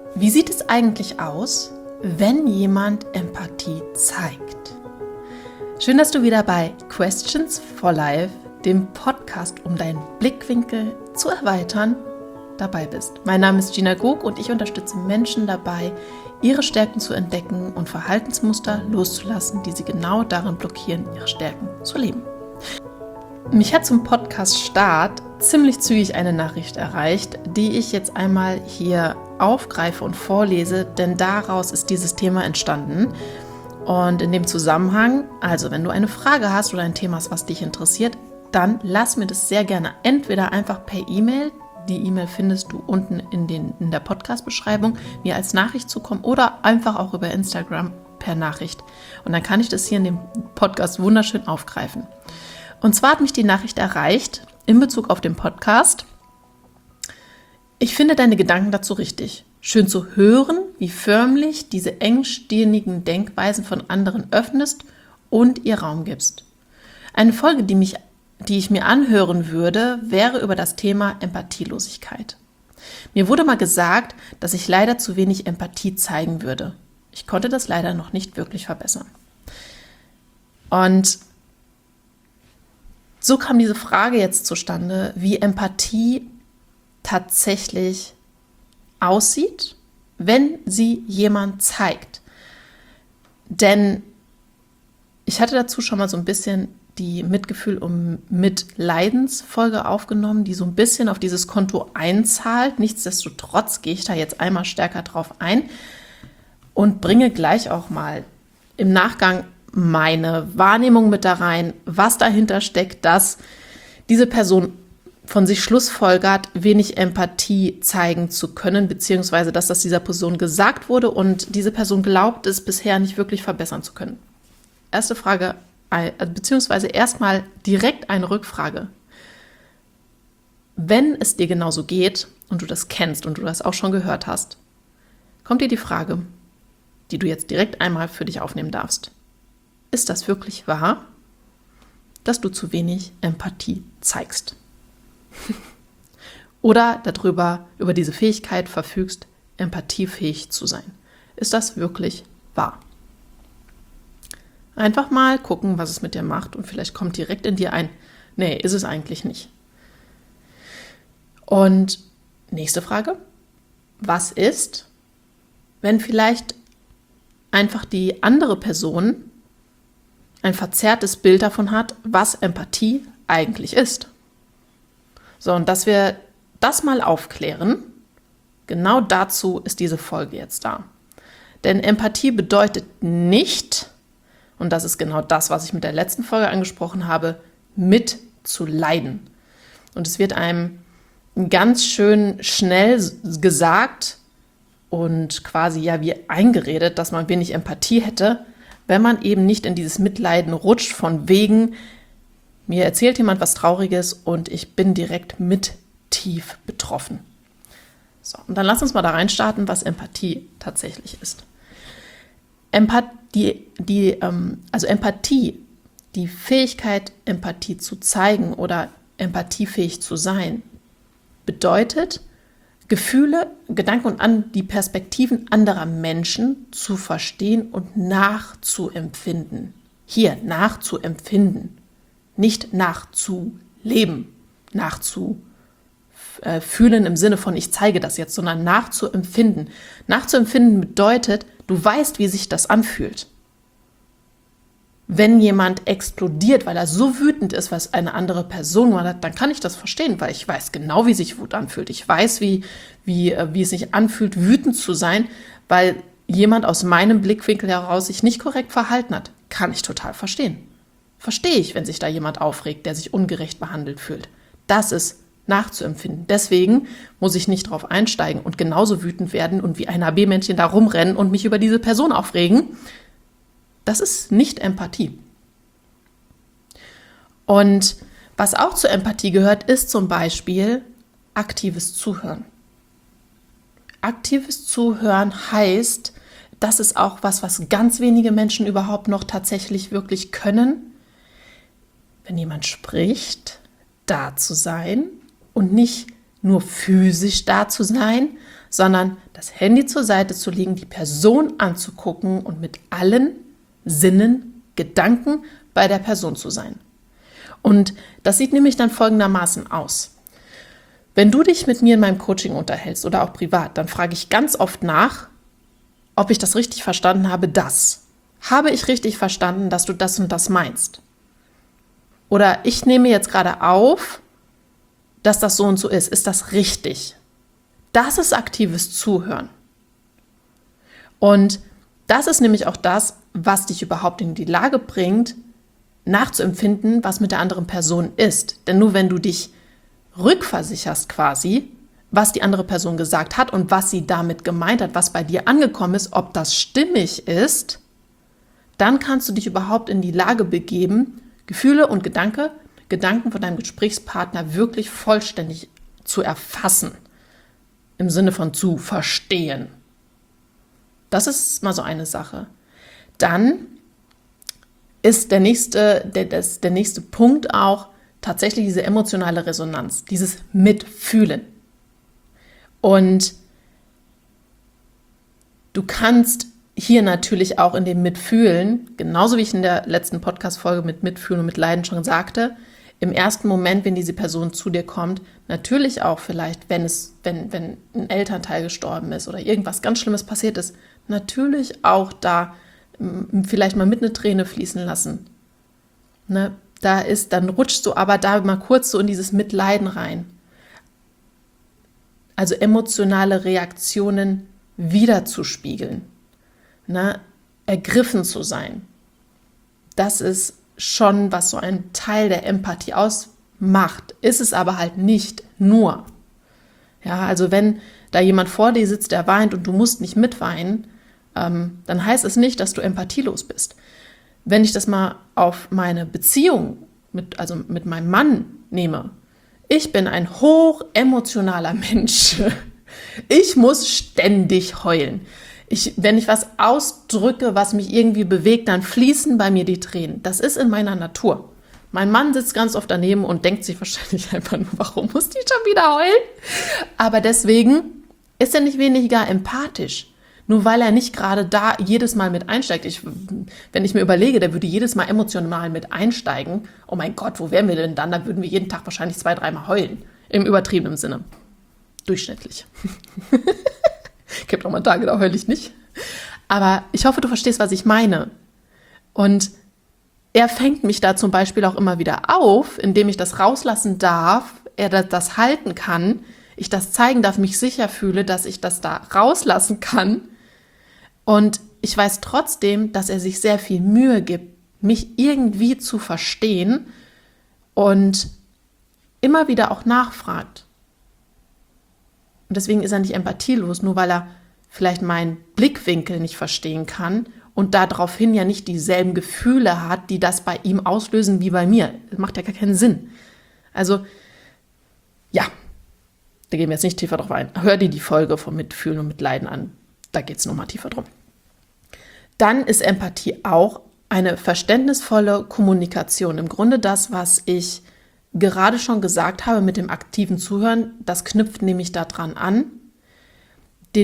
Wie sieht es eigentlich aus, wenn jemand Empathie zeigt? Schön, dass du wieder bei Questions for Life, dem Podcast, um deinen Blickwinkel zu erweitern, dabei bist. Mein Name ist Gina Gog und ich unterstütze Menschen dabei, ihre Stärken zu entdecken und Verhaltensmuster loszulassen, die sie genau darin blockieren, ihre Stärken zu leben. Mich hat zum Podcast-Start ziemlich zügig eine Nachricht erreicht, die ich jetzt einmal hier aufgreife und vorlese, denn daraus ist dieses Thema entstanden. Und in dem Zusammenhang, also wenn du eine Frage hast oder ein Thema hast, was dich interessiert, dann lass mir das sehr gerne entweder einfach per E-Mail, die E-Mail findest du unten in der Podcast-Beschreibung, mir als Nachricht zukommen oder einfach auch über Instagram per Nachricht. Und dann kann ich das hier in dem Podcast wunderschön aufgreifen. Und zwar hat mich die Nachricht erreicht in Bezug auf den Podcast. Ich finde deine Gedanken dazu richtig. Schön zu hören, wie förmlich diese engstirnigen Denkweisen von anderen öffnest und ihr Raum gibst. Eine Folge, die ich mir anhören würde, wäre über das Thema Empathielosigkeit. Mir wurde mal gesagt, dass ich leider zu wenig Empathie zeigen würde. Ich konnte das leider noch nicht wirklich verbessern. Und so kam diese Frage jetzt zustande, wie Empathie tatsächlich aussieht, wenn sie jemand zeigt. Denn ich hatte dazu schon mal so ein bisschen die Mitgefühl- und Mitleidensfolge aufgenommen, die so ein bisschen auf dieses Konto einzahlt. Nichtsdestotrotz gehe ich da jetzt einmal stärker drauf ein und bringe gleich auch mal im Nachgang meine Wahrnehmung mit da rein, was dahinter steckt, dass diese Person von sich schlussfolgert, wenig Empathie zeigen zu können, beziehungsweise dass das dieser Person gesagt wurde und diese Person glaubt, es bisher nicht wirklich verbessern zu können. Erste Frage, beziehungsweise erstmal direkt eine Rückfrage. Wenn es dir genauso geht und du das kennst und du das auch schon gehört hast, kommt dir die Frage, die du jetzt direkt einmal für dich aufnehmen darfst. Ist das wirklich wahr, dass du zu wenig Empathie zeigst? Oder über diese Fähigkeit verfügst, empathiefähig zu sein? Ist das wirklich wahr? Einfach mal gucken, was es mit dir macht und vielleicht kommt direkt in dir ein, nee, ist es eigentlich nicht. Und nächste Frage, was ist, wenn vielleicht einfach die andere Person ein verzerrtes Bild davon hat, was Empathie eigentlich ist? So, und dass wir das mal aufklären, genau dazu ist diese Folge jetzt da. Denn Empathie bedeutet nicht, und das ist genau das, was ich mit der letzten Folge angesprochen habe, mitzuleiden. Und es wird einem ganz schön schnell gesagt und quasi ja wie eingeredet, dass man wenig Empathie hätte, wenn man eben nicht in dieses Mitleiden rutscht von wegen, mir erzählt jemand was Trauriges und ich bin direkt mit tief betroffen. So, und dann lass uns mal da reinstarten, was Empathie tatsächlich ist. Empathie, die Fähigkeit, Empathie zu zeigen oder empathiefähig zu sein, bedeutet, Gefühle, Gedanken und die Perspektiven anderer Menschen zu verstehen und nachzuempfinden. Hier, nachzuempfinden. Nicht nachzuleben, nachzufühlen im Sinne von ich zeige das jetzt, sondern nachzuempfinden. Nachzuempfinden bedeutet, du weißt, wie sich das anfühlt. Wenn jemand explodiert, weil er so wütend ist, was eine andere Person gemacht hat, dann kann ich das verstehen, weil ich weiß genau, wie sich Wut anfühlt. Ich weiß, wie es sich anfühlt, wütend zu sein, weil jemand aus meinem Blickwinkel heraus sich nicht korrekt verhalten hat. Kann ich total verstehen. Verstehe ich, wenn sich da jemand aufregt, der sich ungerecht behandelt fühlt. Das ist nachzuempfinden. Deswegen muss ich nicht drauf einsteigen und genauso wütend werden und wie ein AB-Männchen da rumrennen und mich über diese Person aufregen. Das ist nicht Empathie. Und was auch zur Empathie gehört, ist zum Beispiel aktives Zuhören. Aktives Zuhören heißt, das ist auch was ganz wenige Menschen überhaupt noch tatsächlich wirklich können. Wenn jemand spricht, da zu sein und nicht nur physisch da zu sein, sondern das Handy zur Seite zu legen, die Person anzugucken und mit allen Sinnen, Gedanken bei der Person zu sein. Und das sieht nämlich dann folgendermaßen aus. Wenn du dich mit mir in meinem Coaching unterhältst oder auch privat, dann frage ich ganz oft nach, ob ich das richtig verstanden habe, das. Habe ich richtig verstanden, dass du das und das meinst? Oder ich nehme jetzt gerade auf, dass das so und so ist. Ist das richtig? Das ist aktives Zuhören. Und das ist nämlich auch das, was dich überhaupt in die Lage bringt, nachzuempfinden, was mit der anderen Person ist. Denn nur wenn du dich rückversicherst quasi, was die andere Person gesagt hat und was sie damit gemeint hat, was bei dir angekommen ist, ob das stimmig ist, dann kannst du dich überhaupt in die Lage begeben, Gefühle und Gedanken von deinem Gesprächspartner wirklich vollständig zu erfassen, im Sinne von zu verstehen. Das ist mal so eine Sache. Dann ist der nächste Punkt auch tatsächlich diese emotionale Resonanz, dieses Mitfühlen. Und du kannst hier natürlich auch in dem Mitfühlen, genauso wie ich in der letzten Podcast-Folge mit Mitfühlen und Mitleiden schon sagte, im ersten Moment, wenn diese Person zu dir kommt, natürlich auch vielleicht, wenn ein Elternteil gestorben ist oder irgendwas ganz Schlimmes passiert ist, natürlich auch da vielleicht mal mit eine Träne fließen lassen. Ne? Dann rutschst du aber da mal kurz so in dieses Mitleiden rein. Also emotionale Reaktionen wiederzuspiegeln. Ne? Ergriffen zu sein. Das ist schon, was so ein Teil der Empathie ausmacht. Ist es aber halt nicht nur. Ja, also wenn da jemand vor dir sitzt, der weint und du musst nicht mitweinen, dann heißt es nicht, dass du empathielos bist. Wenn ich das mal auf meine Beziehung mit meinem Mann nehme, ich bin ein hoch emotionaler Mensch. Ich muss ständig heulen. Wenn ich was ausdrücke, was mich irgendwie bewegt, dann fließen bei mir die Tränen. Das ist in meiner Natur. Mein Mann sitzt ganz oft daneben und denkt sich wahrscheinlich einfach nur, warum muss die schon wieder heulen? Aber deswegen ist er nicht weniger empathisch. Nur weil er nicht gerade da jedes Mal mit einsteigt. Wenn ich mir überlege, der würde jedes Mal emotional mit einsteigen. Oh mein Gott, wo wären wir denn dann? Da würden wir jeden Tag wahrscheinlich 2-3 Mal heulen. Im übertriebenen Sinne. Durchschnittlich. Gibt auch mal Tage, da heule ich nicht. Aber ich hoffe, du verstehst, was ich meine. Und er fängt mich da zum Beispiel auch immer wieder auf, indem ich das rauslassen darf, er das halten kann, ich das zeigen darf, mich sicher fühle, dass ich das da rauslassen kann. Und ich weiß trotzdem, dass er sich sehr viel Mühe gibt, mich irgendwie zu verstehen und immer wieder auch nachfragt. Und deswegen ist er nicht empathielos, nur weil er vielleicht meinen Blickwinkel nicht verstehen kann und daraufhin ja nicht dieselben Gefühle hat, die das bei ihm auslösen wie bei mir. Das macht ja gar keinen Sinn. Also, ja, da gehen wir jetzt nicht tiefer drauf ein. Hör dir die Folge vom Mitfühlen und Mitleiden an. Da geht es nochmal tiefer drum. Dann ist Empathie auch eine verständnisvolle Kommunikation. Im Grunde das, was ich gerade schon gesagt habe mit dem aktiven Zuhören, das knüpft nämlich daran an, die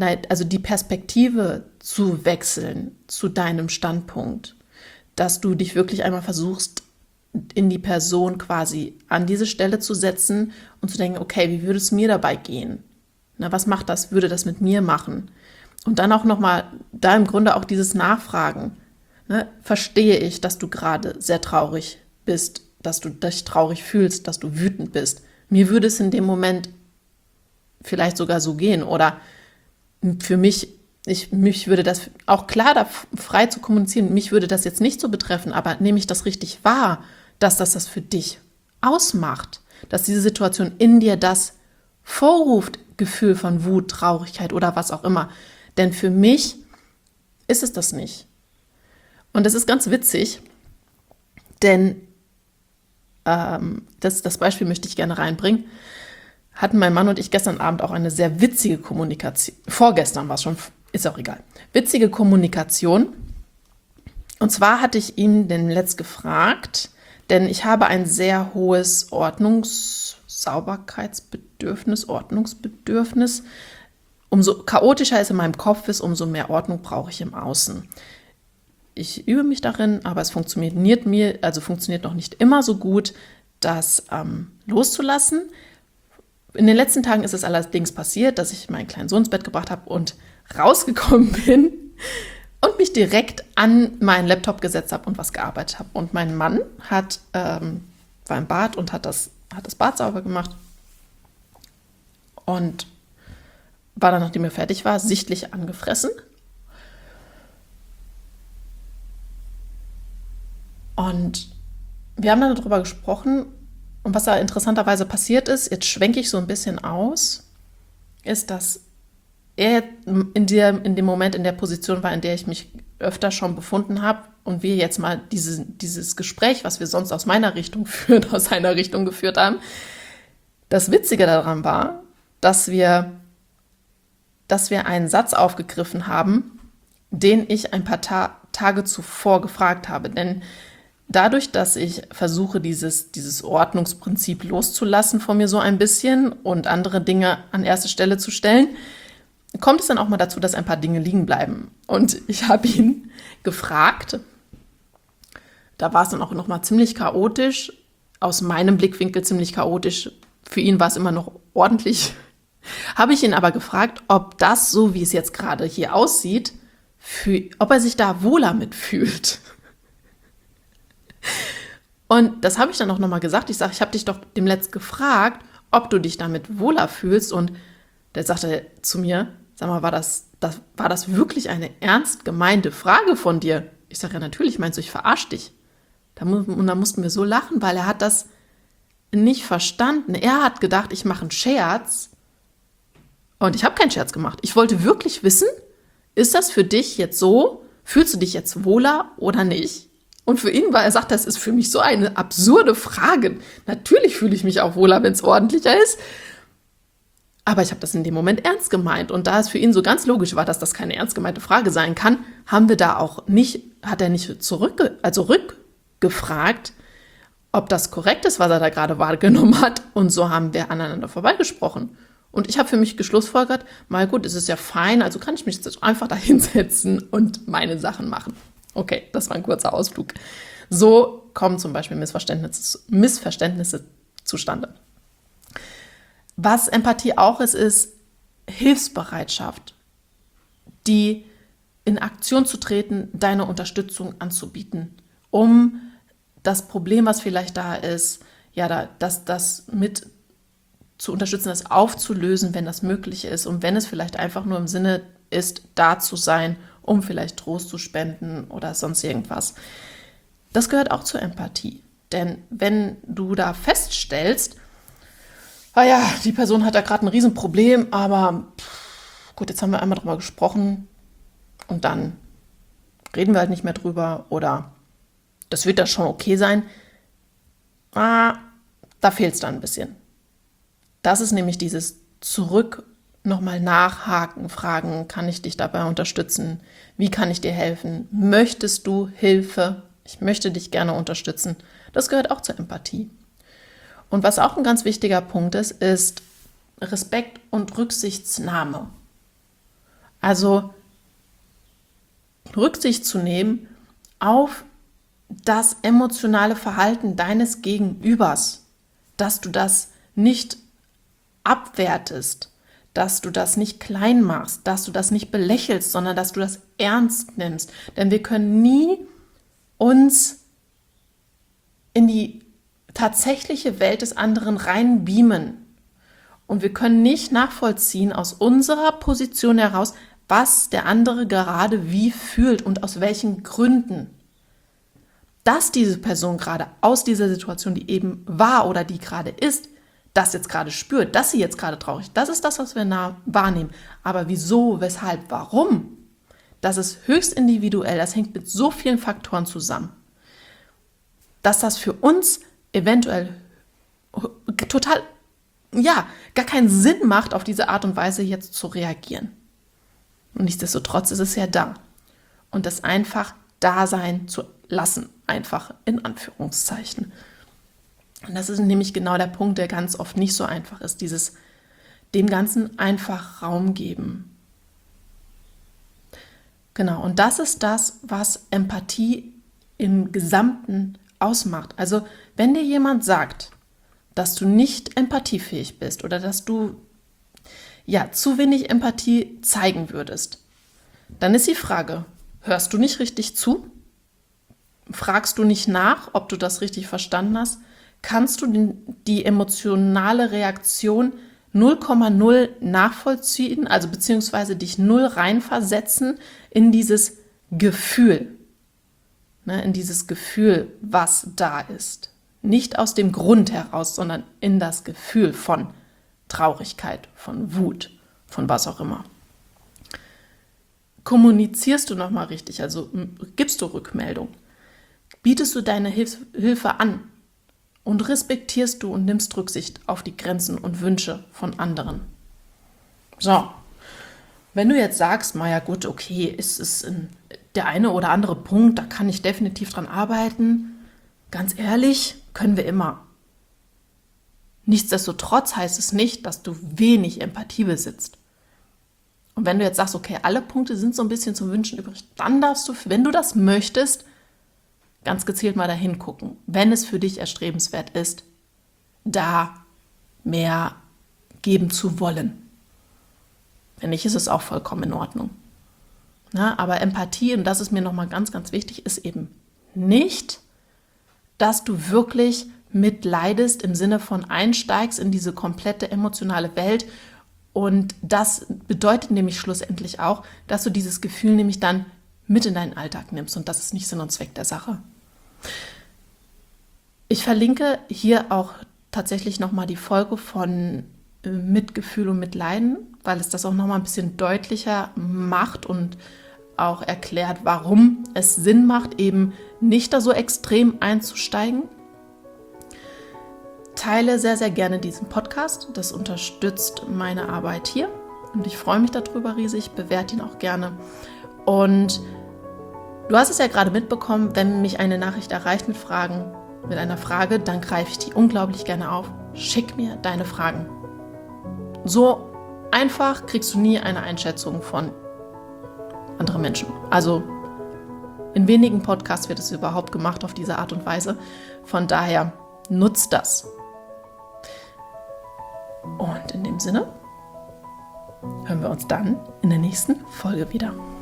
Perspektive zu wechseln zu deinem Standpunkt, dass du dich wirklich einmal versuchst, in die Person quasi an diese Stelle zu setzen und zu denken, okay, wie würde es mir dabei gehen? Na, was macht das? Würde das mit mir machen? Und dann auch nochmal, da im Grunde auch dieses Nachfragen. Ne? Verstehe ich, dass du gerade sehr traurig bist, dass du dich traurig fühlst, dass du wütend bist? Mir würde es in dem Moment vielleicht sogar so gehen. Oder für mich würde das auch klar, da frei zu kommunizieren, mich würde das jetzt nicht so betreffen, aber nehme ich das richtig wahr, dass das für dich ausmacht, dass diese Situation in dir das vorruft, Gefühl von Wut, Traurigkeit oder was auch immer. Denn für mich ist es das nicht. Und das ist ganz witzig, denn das Beispiel möchte ich gerne reinbringen, hatten mein Mann und ich gestern Abend auch eine sehr witzige Kommunikation. Vorgestern war es schon, ist auch egal. Witzige Kommunikation. Und zwar hatte ich ihn denn letzt gefragt, denn ich habe ein sehr hohes Ordnungsbedürfnis. umso chaotischer es in meinem Kopf ist, umso mehr Ordnung brauche ich im Außen. Ich übe mich darin, aber es funktioniert noch nicht immer so gut, das loszulassen. In den letzten Tagen ist es allerdings passiert, dass ich meinen kleinen Sohn ins Bett gebracht habe und rausgekommen bin und mich direkt an meinen Laptop gesetzt habe und was gearbeitet habe. Und mein Mann war im Bad und hat das Bad sauber gemacht und war dann, nachdem er fertig war, sichtlich angefressen. Und wir haben dann darüber gesprochen, und was da interessanterweise passiert ist, jetzt schwenke ich so ein bisschen aus, ist, dass er in dem Moment in der Position war, in der ich mich öfter schon befunden habe und wir jetzt mal dieses Gespräch, was wir sonst aus seiner Richtung geführt haben. Das Witzige daran war, dass wir einen Satz aufgegriffen haben, den ich ein paar Tage zuvor gefragt habe. Denn dadurch, dass ich versuche, dieses Ordnungsprinzip loszulassen von mir so ein bisschen und andere Dinge an erste Stelle zu stellen, kommt es dann auch mal dazu, dass ein paar Dinge liegen bleiben. Und ich habe ihn gefragt, da war es dann auch noch mal ziemlich chaotisch, aus meinem Blickwinkel ziemlich chaotisch, für ihn war es immer noch ordentlich, habe ich ihn aber gefragt, ob das, so wie es jetzt gerade hier aussieht, ob er sich da wohler mitfühlt. Und das habe ich dann auch nochmal gesagt. Ich sage, ich habe dich doch demnächst gefragt, ob du dich damit wohler fühlst. Und der sagte zu mir, sag mal, war das wirklich eine ernst gemeinte Frage von dir? Ich sage, ja natürlich, meinst du, ich verarsche dich? Und da mussten wir so lachen, weil er hat das nicht verstanden. Er hat gedacht, ich mache einen Scherz. Und ich habe keinen Scherz gemacht. Ich wollte wirklich wissen, ist das für dich jetzt so? Fühlst du dich jetzt wohler oder nicht? Und für ihn er sagt, das ist für mich so eine absurde Frage. Natürlich fühle ich mich auch wohler, wenn es ordentlicher ist. Aber ich habe das in dem Moment ernst gemeint. Und da es für ihn so ganz logisch war, dass das keine ernst gemeinte Frage sein kann, hat er nicht rückgefragt, ob das korrekt ist, was er da gerade wahrgenommen hat. Und so haben wir aneinander vorbeigesprochen. Und ich habe für mich geschlussfolgert, mal gut, es ist ja fein, also kann ich mich jetzt einfach da hinsetzen und meine Sachen machen. Okay, das war ein kurzer Ausflug. So kommen zum Beispiel Missverständnisse zustande. Was Empathie auch ist Hilfsbereitschaft, die in Aktion zu treten, deine Unterstützung anzubieten, um das Problem, was vielleicht da ist, das mit zu unterstützen, das aufzulösen, wenn das möglich ist und wenn es vielleicht einfach nur im Sinne ist, da zu sein, um vielleicht Trost zu spenden oder sonst irgendwas. Das gehört auch zur Empathie. Denn wenn du da feststellst, die Person hat da gerade ein Riesenproblem, aber gut, jetzt haben wir einmal drüber gesprochen und dann reden wir halt nicht mehr drüber oder das wird da schon okay sein, da fehlt es dann ein bisschen. Das ist nämlich dieses Zurück nochmal nachhaken, fragen, kann ich dich dabei unterstützen? Wie kann ich dir helfen? Möchtest du Hilfe? Ich möchte dich gerne unterstützen. Das gehört auch zur Empathie. Und was auch ein ganz wichtiger Punkt ist Respekt und Rücksichtnahme. Also Rücksicht zu nehmen auf das emotionale Verhalten deines Gegenübers, dass du das nicht abwertest, dass du das nicht klein machst, dass du das nicht belächelst, sondern dass du das ernst nimmst. Denn wir können nie uns in die tatsächliche Welt des anderen reinbeamen. Und wir können nicht nachvollziehen aus unserer Position heraus, was der andere gerade wie fühlt und aus welchen Gründen. Dass diese Person gerade aus dieser Situation, die eben war oder die gerade ist, das jetzt gerade spürt, dass sie jetzt gerade traurig ist, das ist das, was wir wahrnehmen. Aber wieso, weshalb, warum? Das ist höchst individuell, das hängt mit so vielen Faktoren zusammen, dass das für uns eventuell total, gar keinen Sinn macht, auf diese Art und Weise jetzt zu reagieren. Und nichtsdestotrotz ist es ja da. Und das einfach da sein zu lassen, einfach in Anführungszeichen. Und das ist nämlich genau der Punkt, der ganz oft nicht so einfach ist, dem Ganzen einfach Raum geben. Genau, und das ist das, was Empathie im Gesamten ausmacht. Also wenn dir jemand sagt, dass du nicht empathiefähig bist oder dass du zu wenig Empathie zeigen würdest, dann ist die Frage, hörst du nicht richtig zu? Fragst du nicht nach, ob du das richtig verstanden hast? Kannst du die emotionale Reaktion 0,0 nachvollziehen, also beziehungsweise dich 0 reinversetzen in dieses Gefühl, in dieses Gefühl, was da ist. Nicht aus dem Grund heraus, sondern in das Gefühl von Traurigkeit, von Wut, von was auch immer. Kommunizierst du nochmal richtig, also gibst du Rückmeldung, bietest du deine Hilfe an und respektierst du und nimmst Rücksicht auf die Grenzen und Wünsche von anderen. So, wenn du jetzt sagst, naja gut, okay, ist es der eine oder andere Punkt, da kann ich definitiv dran arbeiten, ganz ehrlich, können wir immer. Nichtsdestotrotz heißt es nicht, dass du wenig Empathie besitzt. Und wenn du jetzt sagst, okay, alle Punkte sind so ein bisschen zum Wünschen übrig, dann darfst du, wenn du das möchtest, ganz gezielt mal dahin gucken, wenn es für dich erstrebenswert ist, da mehr geben zu wollen. Wenn nicht, ist es auch vollkommen in Ordnung. Aber Empathie, und das ist mir nochmal ganz, ganz wichtig, ist eben nicht, dass du wirklich mitleidest im Sinne von einsteigst in diese komplette emotionale Welt. Und das bedeutet nämlich schlussendlich auch, dass du dieses Gefühl nämlich dann mit in deinen Alltag nimmst. Und das ist nicht Sinn und Zweck der Sache. Ich verlinke hier auch tatsächlich nochmal die Folge von Mitgefühl und Mitleiden, weil es das auch nochmal ein bisschen deutlicher macht und auch erklärt, warum es Sinn macht, eben nicht da so extrem einzusteigen. Teile sehr, sehr gerne diesen Podcast. Das unterstützt meine Arbeit hier und ich freue mich darüber riesig. Bewerte ihn auch gerne. Und du hast es ja gerade mitbekommen, wenn mich eine Nachricht erreicht mit einer Frage, dann greife ich die unglaublich gerne auf. Schick mir deine Fragen. So einfach kriegst du nie eine Einschätzung von anderen Menschen. Also in wenigen Podcasts wird es überhaupt gemacht auf diese Art und Weise. Von daher nutzt das. Und in dem Sinne hören wir uns dann in der nächsten Folge wieder.